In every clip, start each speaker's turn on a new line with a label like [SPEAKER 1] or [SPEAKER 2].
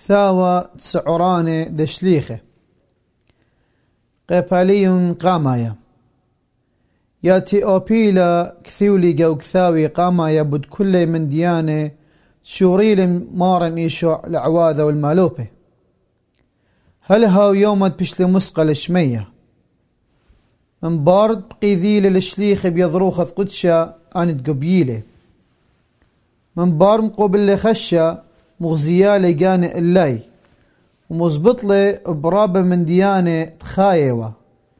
[SPEAKER 1] ثاوى تسعراني دشليخه قيبالي قامايا ياتي أوبيلا كثيولي جو كثاوي قامايا بد كل من ديانه شوريل مارن إيشو العواذة والمالوبة هل هاو يومت بشلي مسقل شمية من بارد بقيذيل الشليخ بيضروخ قدشة آنت قبيلة من بار مقوبل لي خشة مغزيالي جاني اللاي ومزبط لي برابة من ديانة تخايوة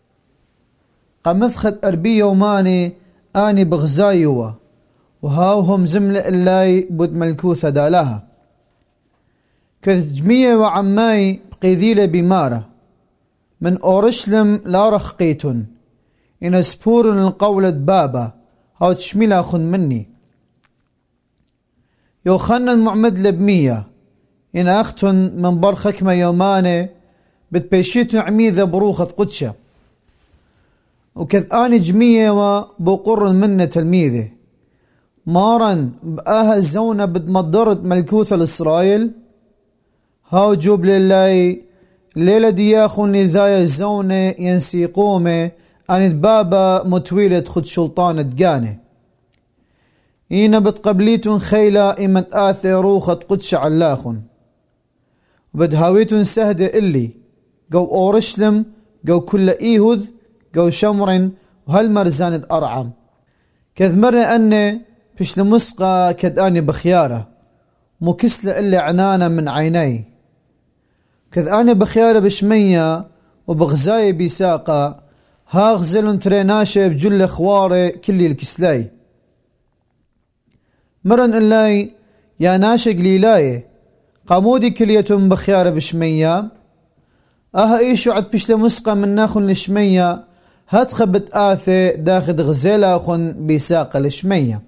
[SPEAKER 1] قمثخت أربي يوماني آني بغزايوة وهاوهم زملة اللاي بود ملكوثة دالاها كذ جمية وعماي بقيذيلة بمارة من أورشلم لا رخقيتن إن سبور القولة بابا هاو تشميلا خن مني يوخنا المعمد لبمية إن أختن من برخك ما يوماني بتبيشيتن عميذة بروخة قدشة وكذ آني جمية وبقر منة تلميذة مارن بآها الزونة بدمضرت ملكوثة لإسرائيل هاو جوب لله ليلة دياخون لذايا الزونة ينسي قومه أن بابا متويلة خد شلطانة دقانه إينا بتقبليتن خيلا إما تآثي روخة قدش علاخن وبدهاويتن سهدة إلي جو أورشلم جو كل إيهذ جو شمر وهالمرزانة أرعم كذ مرة أني بش لمسقى كد أني بخيارة مكسلة إلا عنانة من عيني كذ أني بخيارة بشمية وبغزاي بيساقة هاغزلن تريناشة بجل خواري كلي الكسلاي مرن اللاي يا ناشق ليلاي قامودي كليتم بخيارة بشمية إيشو عد بشل مسقى من ناخن لشمية هاتخبت آثي داخد غزيلا خن بيساقة لشمية